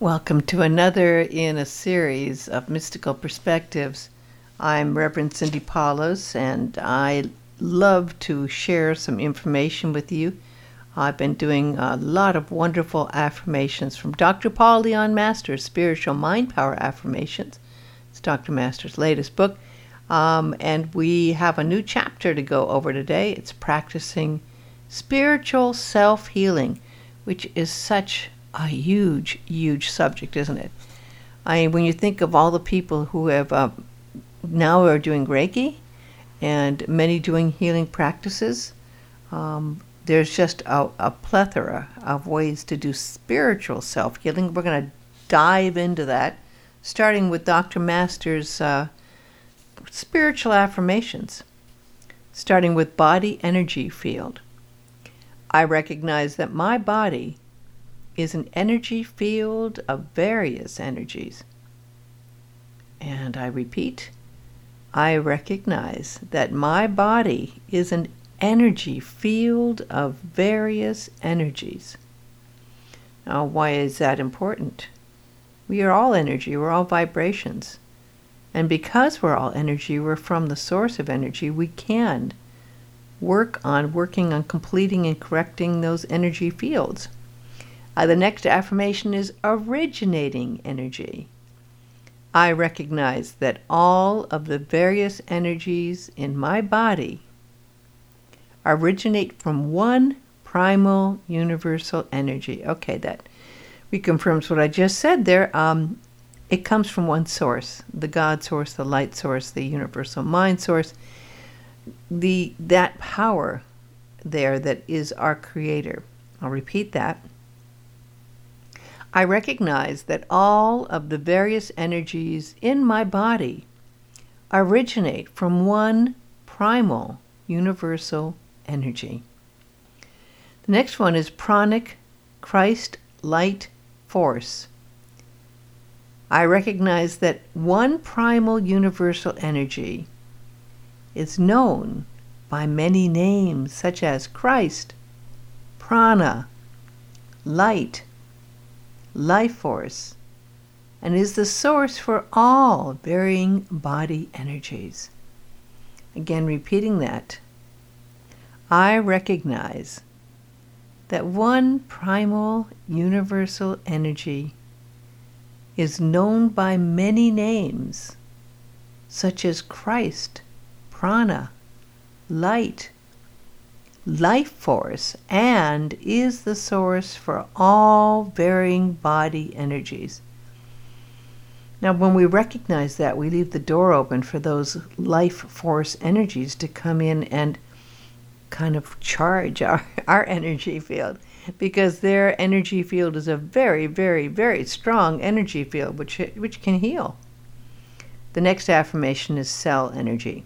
Welcome to another in a series of Mystical Perspectives. I'm Reverend Cindy Paulos, and I love to share some information with you. I've been doing a lot of wonderful affirmations from Dr. Paul Leon Masters, Spiritual Mind Power Affirmations. It's Dr. Masters' latest book. And we have a new chapter to go over today. It's practicing spiritual self-healing, which is such a huge, huge subject, isn't it? When you think of all the people who have now are doing Reiki and many doing healing practices, there's just a plethora of ways to do spiritual self-healing. We're going to dive into that, starting with Dr. Masters' spiritual affirmations, starting with body energy field. I recognize that my body is an energy field of various energies. And I repeat, I recognize that my body is an energy field of various energies. Now, why is that important? We are all energy, we're all vibrations. And because we're all energy, we're from the source of energy, we can working on completing and correcting those energy fields. The next affirmation is originating energy. I recognize that all of the various energies in my body originate from one primal universal energy. Okay, that reconfirms what I just said there. It comes from one source, the God source, the light source, the universal mind source, that power there that is our creator. I'll repeat that. I recognize that all of the various energies in my body originate from one primal universal energy. The next one is pranic Christ light force. I recognize that one primal universal energy is known by many names such as Christ, prana, light, life force, and is the source for all varying body energies. Again, repeating that. I recognize that one primal universal energy is known by many names such as Christ, prana, light, life force, and is the source for all varying body energies. Now, when we recognize that, we leave the door open for those life force energies to come in and kind of charge our energy field, because their energy field is a very, very, very strong energy field which can heal. The next affirmation is cell energy.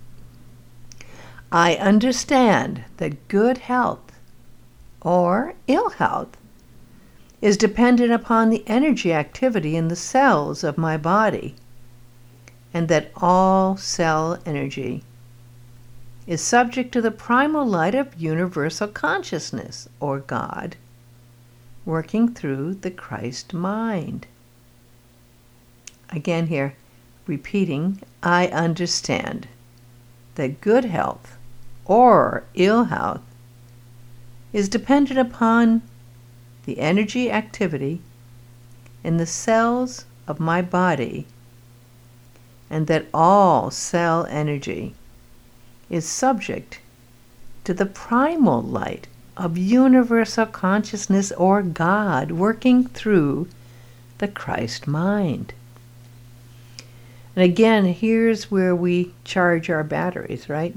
I understand that good health or ill health is dependent upon the energy activity in the cells of my body, and that all cell energy is subject to the primal light of universal consciousness, or God, working through the Christ mind. Again here, repeating, I understand that good health or ill health is dependent upon the energy activity in the cells of my body, and that all cell energy is subject to the primal light of universal consciousness, or God, working through the Christ mind. And again, here's where we charge our batteries, right?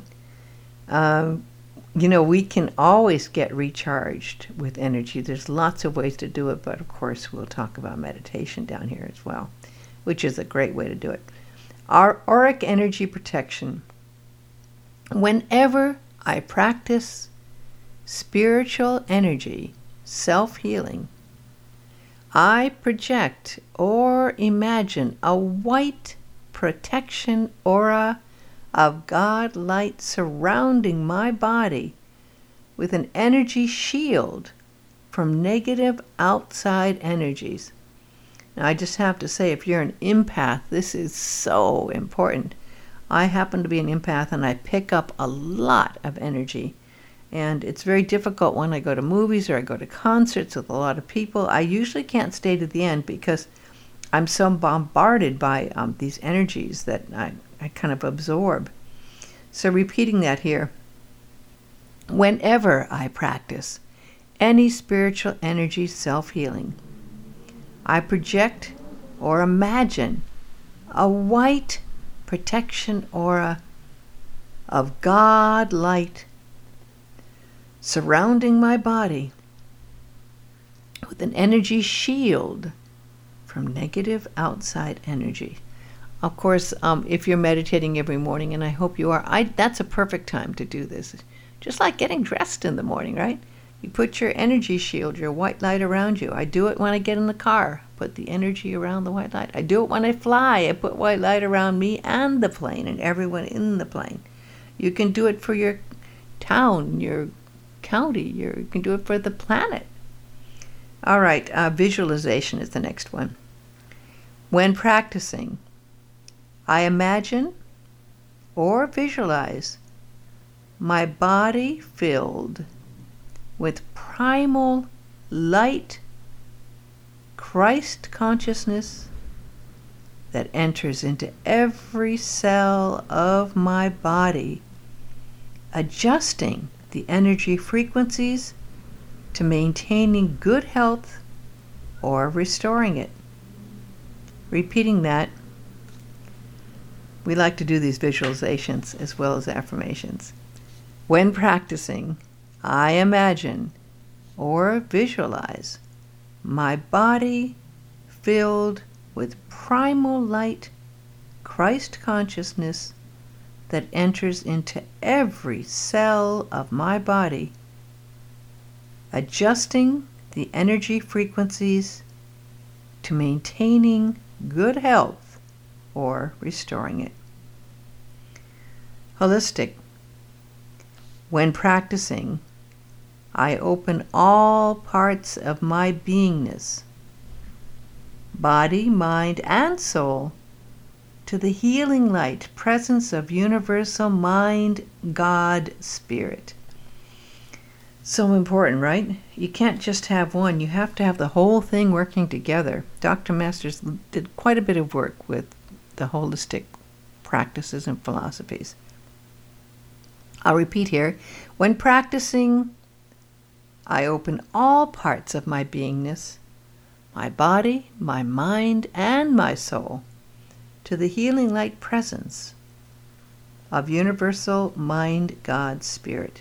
We can always get recharged with energy. There's lots of ways to do it, but of course we'll talk about meditation down here as well, which is a great way to do it. Our auric energy protection. Whenever I practice spiritual energy, self-healing, I project or imagine a white protection aura of God light surrounding my body with an energy shield from negative outside energies. Now, I just have to say, if you're an empath, this is so important. I happen to be an empath, and I pick up a lot of energy. And it's very difficult when I go to movies or I go to concerts with a lot of people. I usually can't stay to the end because I'm so bombarded by these energies that I kind of absorb. So repeating that here. Whenever I practice any spiritual energy self-healing, I project or imagine a white protection aura of God light surrounding my body with an energy shield from negative outside energy. Of course, if you're meditating every morning, and I hope you are, that's a perfect time to do this. Just like getting dressed in the morning, right? You put your energy shield, your white light around you. I do it when I get in the car, put the energy around the white light. I do it when I fly. I put white light around me and the plane and everyone in the plane. You can do it for your town, your county. You can do it for the planet. All right, visualization is the next one. When practicing, I imagine or visualize my body filled with primal light, Christ consciousness that enters into every cell of my body, adjusting the energy frequencies to maintaining good health or restoring it. Repeating that, we like to do these visualizations as well as affirmations. When practicing, I imagine or visualize my body filled with primal light, Christ consciousness that enters into every cell of my body, adjusting the energy frequencies to maintaining good health or restoring it. Holistic. When practicing, I open all parts of my beingness, body, mind, and soul, to the healing light presence of universal mind, God, Spirit. So important, right? You can't just have one. You have to have the whole thing working together. Dr. Masters did quite a bit of work with the holistic practices and philosophies. I'll repeat here. When practicing, I open all parts of my beingness, my body, my mind, and my soul, to the healing light presence of universal mind, God, Spirit.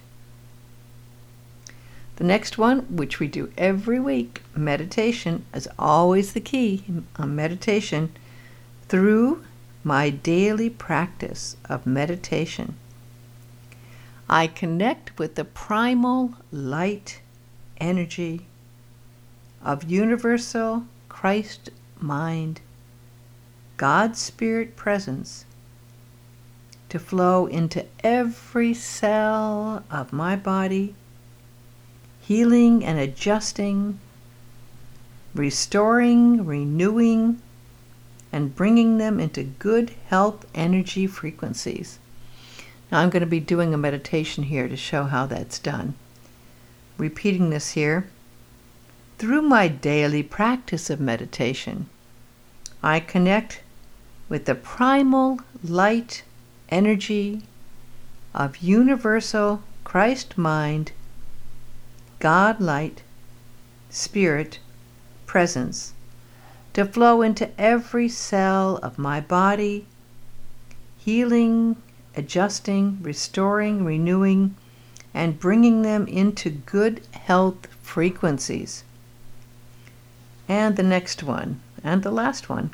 The next one, which we do every week, meditation, is always the key on meditation. Through my daily practice of meditation, I connect with the primal light energy of universal Christ mind, God's Spirit presence, to flow into every cell of my body, healing and adjusting, restoring, renewing, and bringing them into good health energy frequencies. Now I'm going to be doing a meditation here to show how that's done. Repeating this here. Through my daily practice of meditation, I connect with the primal light energy of universal Christ mind, God light, Spirit, presence, to flow into every cell of my body, healing, adjusting, restoring, renewing, and bringing them into good health frequencies. And the next one, and the last one,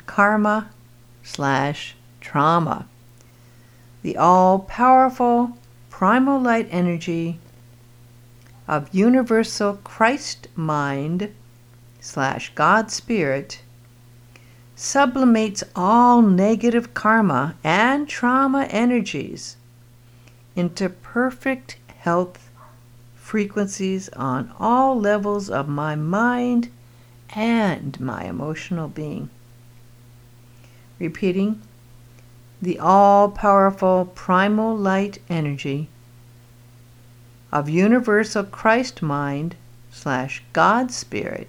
karma/trauma. The all-powerful primal light energy of universal Christ mind/God Spirit sublimates all negative karma and trauma energies into perfect health frequencies on all levels of my mind and my emotional being. Repeating, the all-powerful primal light energy of universal Christ mind / God Spirit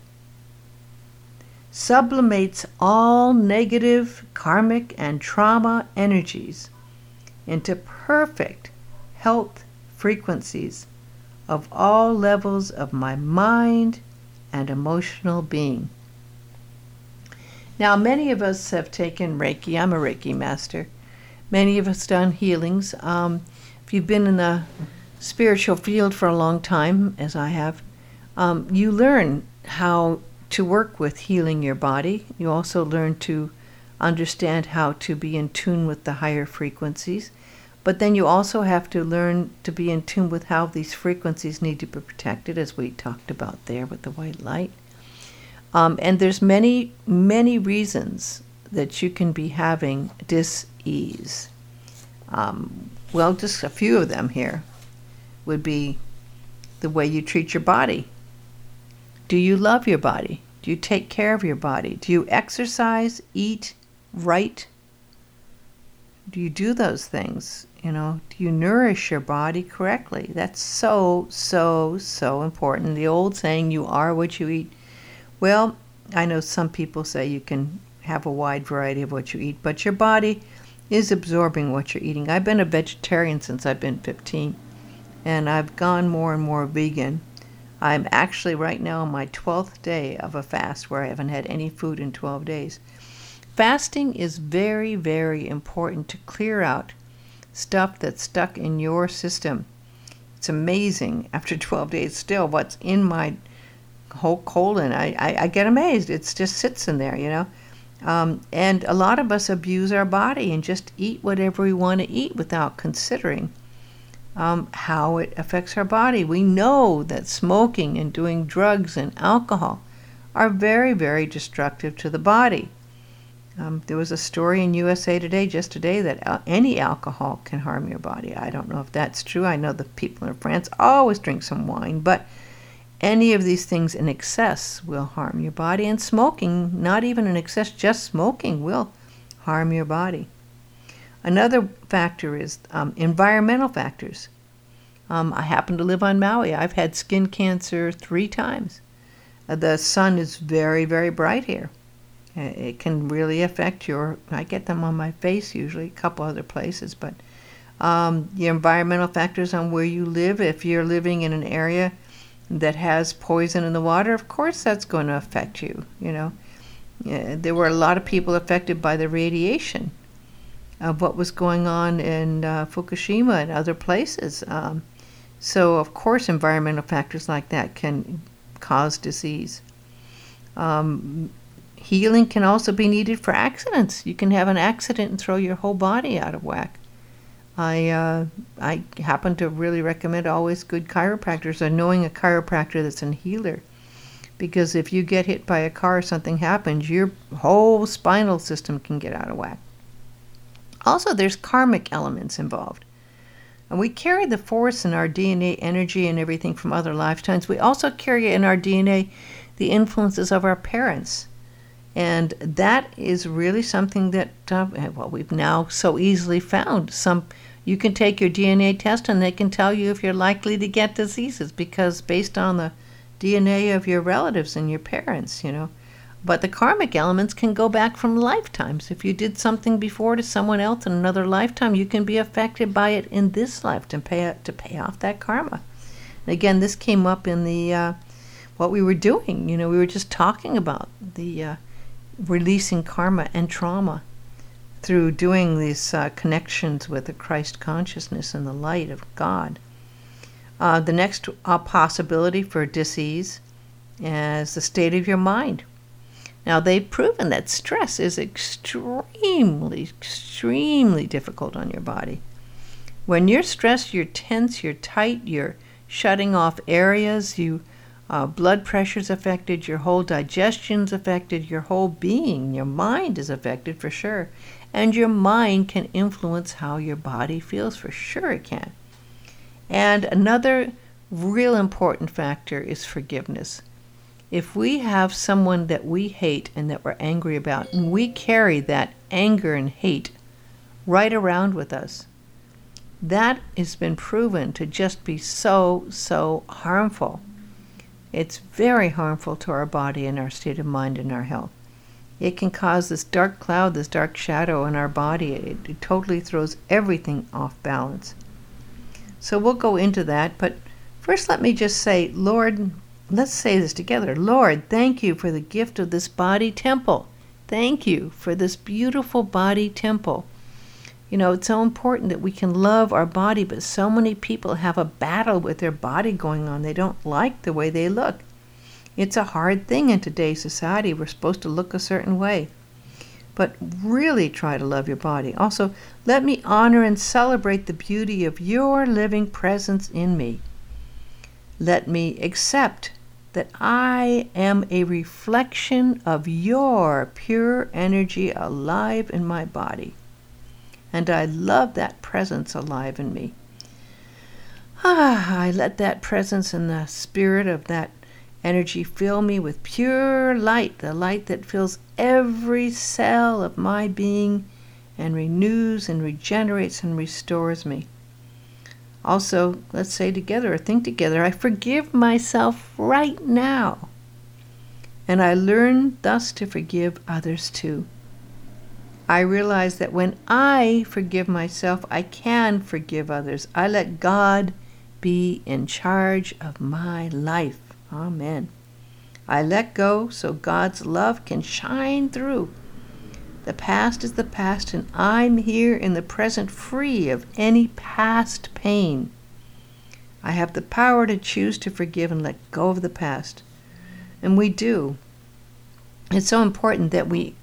sublimates all negative, karmic, and trauma energies into perfect health frequencies of all levels of my mind and emotional being. Now, many of us have taken Reiki. I'm a Reiki master. Many of us done healings. If you've been in the spiritual field for a long time, as I have, you learn how to work with healing your body. You also learn to understand how to be in tune with the higher frequencies. But then you also have to learn to be in tune with how these frequencies need to be protected, as we talked about there with the white light. And there's many, many reasons that you can be having dis-ease. Well, just a few of them here would be the way you treat your body. Do you love your body? Do you take care of your body? Do you exercise, eat right? Do you do those things? Do you nourish your body correctly? That's so, so, so important. The old saying, you are what you eat. Well, I know some people say you can have a wide variety of what you eat, but your body is absorbing what you're eating. I've been a vegetarian since I've been 15, and I've gone more and more vegan. I'm actually right now on my 12th day of a fast where I haven't had any food in 12 days. Fasting is very, very important to clear out stuff that's stuck in your system. It's amazing after 12 days still what's in my whole colon. I get amazed. It just sits in there, and a lot of us abuse our body and just eat whatever we want to eat without considering how it affects our body. We know that smoking and doing drugs and alcohol are very, very destructive to the body. There was a story in USA Today just today that any alcohol can harm your body. I don't know if that's true. I know the people in France always drink some wine, but any of these things in excess will harm your body. And smoking, not even in excess, just smoking will harm your body. Another factor is environmental factors. I happen to live on Maui. I've had skin cancer 3 times. The sun is very, very bright here. It can really affect I get them on my face usually, a couple other places, but your environmental factors on where you live. If you're living in an area that has poison in the water, of course that's going to affect you, There were a lot of people affected by the radiation of what was going on in Fukushima and other places. So, of course, environmental factors like that can cause disease. Healing can also be needed for accidents. You can have an accident and throw your whole body out of whack. I happen to really recommend always good chiropractors or knowing a chiropractor that's a healer. Because if you get hit by a car or something happens, your whole spinal system can get out of whack. Also, there's karmic elements involved. And we carry the force in our DNA, energy, and everything from other lifetimes. We also carry in our DNA the influences of our parents. And that is really something that, we've now so easily found. You can take your DNA test and they can tell you if you're likely to get diseases because based on the DNA of your relatives and your parents, But the karmic elements can go back from lifetimes. If you did something before to someone else in another lifetime, you can be affected by it in this lifetime to pay off that karma. And again, this came up in the what we were doing. We were just talking about the releasing karma and trauma through doing these connections with the Christ consciousness and the light of God. The next possibility for disease is the state of your mind. Now, they've proven that stress is extremely, extremely difficult on your body. When you're stressed, you're tense, you're tight, you're shutting off areas, blood pressure's affected, your whole digestion's affected, your whole being, your mind is affected for sure. And your mind can influence how your body feels, for sure it can. And another real important factor is forgiveness. If we have someone that we hate and that we're angry about, and we carry that anger and hate right around with us, that has been proven to just be so harmful. It's very harmful to our body and our state of mind and our health. It can cause this dark cloud, this dark shadow in our body. It totally throws everything off balance. So we'll go into that, but first let me just say, Lord, let's say this together. Lord, thank you for the gift of this body temple. Thank you for this beautiful body temple. You know, it's so important that we can love our body, but so many people have a battle with their body going on. They don't like the way they look. It's a hard thing in today's society. We're supposed to look a certain way. But really try to love your body. Also, let me honor and celebrate the beauty of your living presence in me. Let me accept that I am a reflection of your pure energy alive in my body. And I love that presence alive in me. I let that presence and the spirit of that energy fill me with pure light, the light that fills every cell of my being and renews and regenerates and restores me. Also, let's say together or think together, I forgive myself right now. And I learn thus to forgive others too. I realize that when I forgive myself, I can forgive others. I let God be in charge of my life. Amen. I let go so God's love can shine through. The past is the past, and I'm here in the present free of any past pain. I have the power to choose to forgive and let go of the past. And we do. It's so important that we,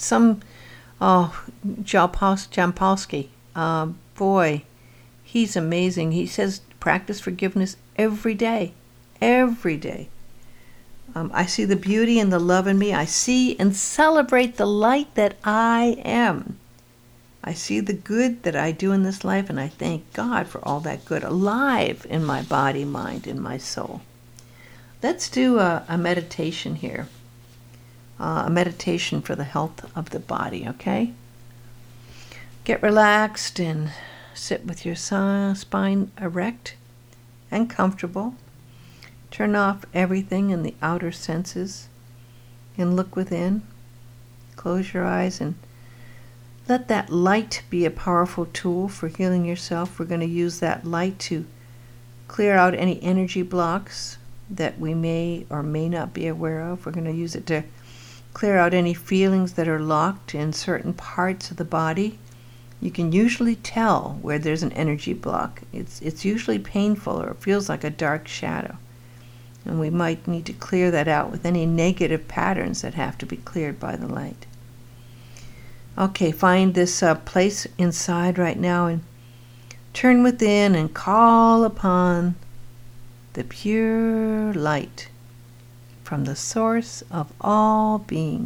Jampolsky, boy, he's amazing. He says practice forgiveness every day. Every day. I see the beauty and the love in me. I see and celebrate the light that I am. I see the good that I do in this life, and I thank God for all that good alive in my body, mind, and my soul. Let's do a meditation here. A meditation for the health of the body, okay? Get relaxed and sit with your spine erect and comfortable. Turn off everything in the outer senses and look within. Close your eyes and let that light be a powerful tool for healing yourself. We're going to use that light to clear out any energy blocks that we may or may not be aware of. We're going to use it to clear out any feelings that are locked in certain parts of the body. You can usually tell where there's an energy block. It's usually painful or it feels like a dark shadow. And we might need to clear that out with any negative patterns that have to be cleared by the light. Okay, find this place inside right now and turn within and call upon the pure light from the source of all being.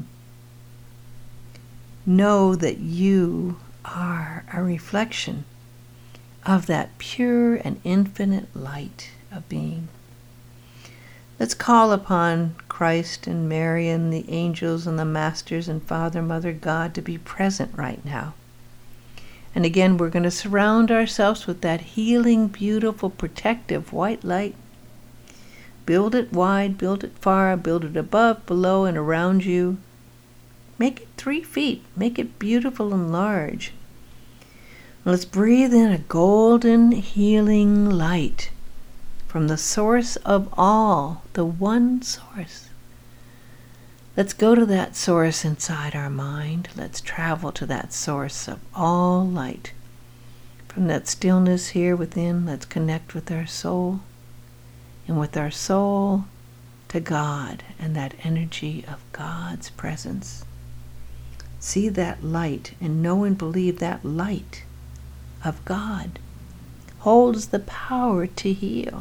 Know that you are a reflection of that pure and infinite light of being. Let's call upon Christ and Mary and the angels and the masters and Father, Mother, God to be present right now. And again, we're going to surround ourselves with that healing, beautiful, protective white light. Build it wide, build it far, build it above, below, and around you. Make it 3 feet. Make it beautiful and large. Let's breathe in a golden, healing light from the source of all, the one source. Let's go to that source inside our mind. Let's travel to that source of all light. From that stillness here within, let's connect with our soul. And with our soul to God and that energy of God's presence. See that light and know and believe that light of God holds the power to heal.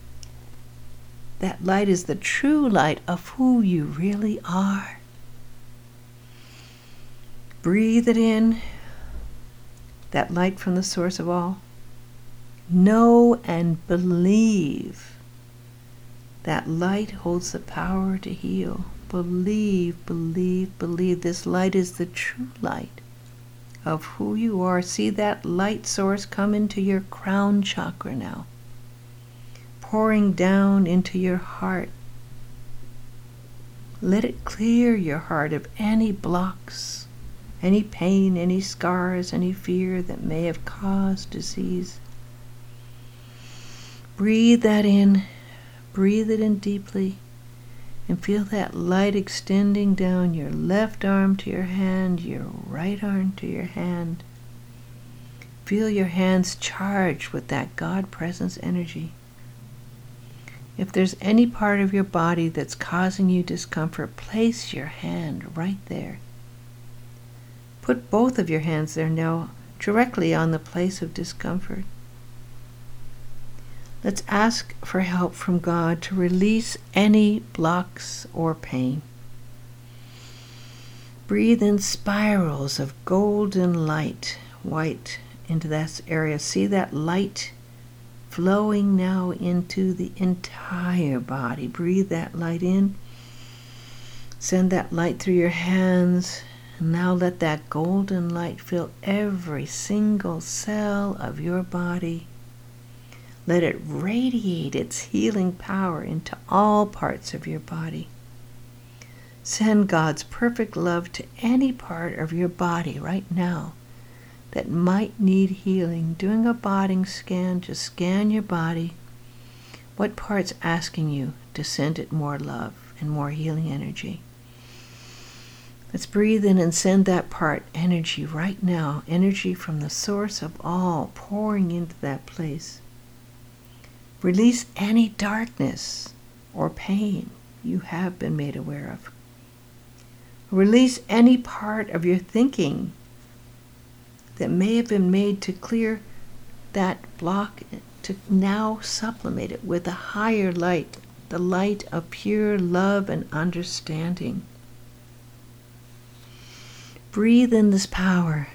That light is the true light of who you really are. Breathe it in, that light from the source of all. Know and believe That light holds the power to heal. Believe, believe, believe. This light is the true light of who you are. See that light source come into your crown chakra now, pouring down into your heart. Let it clear your heart of any blocks, any pain, any scars, any fear that may have caused disease. Breathe that in. Breathe it in deeply. And feel that light extending down your left arm to your hand, your right arm to your hand. Feel your hands charged with that God presence energy. If there's any part of your body that's causing you discomfort, place your hand right there. Put both of your hands there now, directly on the place of discomfort. Let's ask for help from God to release any blocks or pain. Breathe in spirals of golden light, white, into that area. See that light flowing now into the entire body. Breathe that light in. Send that light through your hands. And now let that golden light fill every single cell of your body. Let it radiate its healing power into all parts of your body. Send God's perfect love to any part of your body right now that might need healing. Doing a body scan, just scan your body. What part's asking you to send it more love and more healing energy? Let's breathe in and send that part energy right now. Energy from the source of all pouring into that place. Release any darkness or pain you have been made aware of. Release any part of your thinking that may have been made to clear that block, to now supplement it with a higher light, the light of pure love and understanding. Breathe in this power.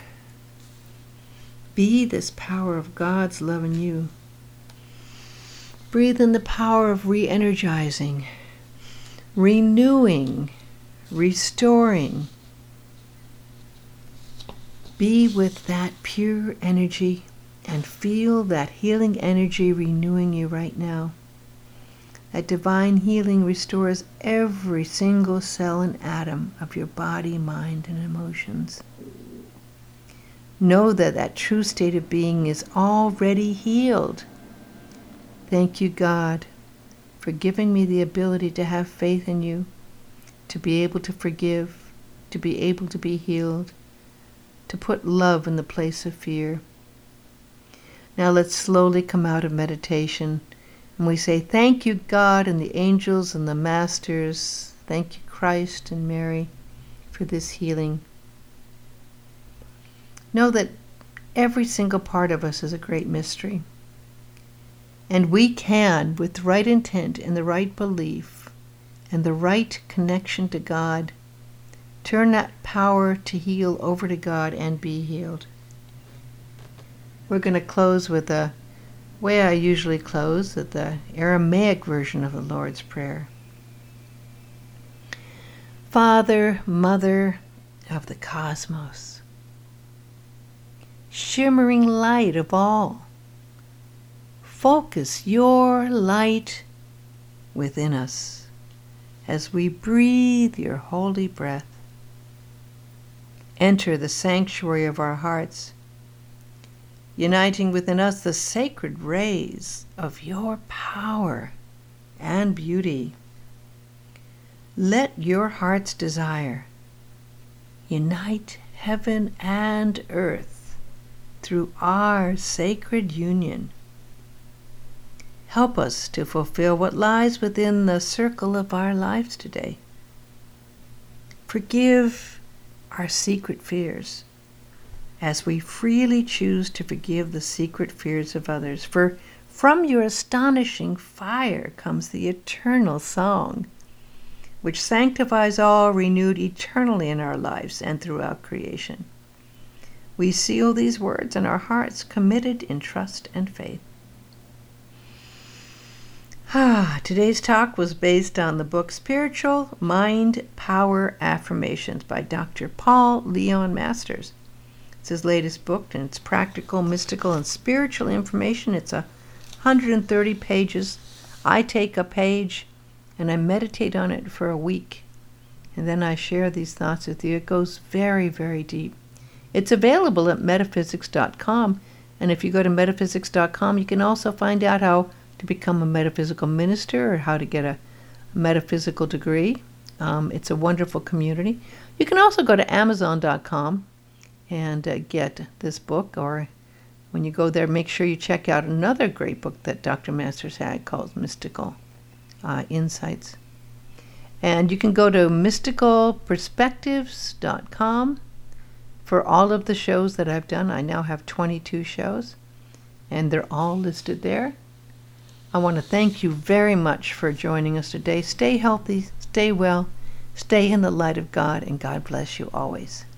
Be this power of God's love in you. Breathe in the power of re-energizing, renewing, restoring. Be with that pure energy and feel that healing energy renewing you right now. That divine healing restores every single cell and atom of your body, mind, and emotions. Know that that true state of being is already healed. Thank you, God, for giving me the ability to have faith in you, to be able to forgive, to be able to be healed, to put love in the place of fear. Now let's slowly come out of meditation, and we say, thank you, God, and the angels and the masters. Thank you, Christ and Mary, for this healing. Know that every single part of us is a great mystery. And we can, with the right intent and the right belief and the right connection to God, turn that power to heal over to God and be healed. We're going to close with the way I usually close, at the Aramaic version of the Lord's Prayer. Father, Mother of the cosmos, shimmering light of all, focus your light within us as we breathe your holy breath. Enter the sanctuary of our hearts, uniting within us the sacred rays of your power and beauty. Let your heart's desire unite heaven and earth through our sacred union. Help us to fulfill what lies within the circle of our lives today. Forgive our secret fears as we freely choose to forgive the secret fears of others. For from your astonishing fire comes the eternal song, which sanctifies all, renewed eternally in our lives and throughout creation. We seal these words in our hearts, committed in trust and faith. Today's talk was based on the book Spiritual Mind Power Affirmations by Dr. Paul Leon Masters. It's his latest book, and it's practical, mystical, and spiritual information. It's 130 pages. I take a page and I meditate on it for a week, and then I share these thoughts with you. It goes very, very deep. It's available at metaphysics.com, and if you go to metaphysics.com, you can also find out how to become a metaphysical minister or how to get a metaphysical degree. It's a wonderful community. You can also go to amazon.com and get this book, or when you go there, make sure you check out another great book that Dr. Masters had called Mystical Insights. And you can go to mysticalperspectives.com for all of the shows that I've done. I now have 22 shows, and they're all listed there. I want to thank you very much for joining us today. Stay healthy, stay well, stay in the light of God, and God bless you always.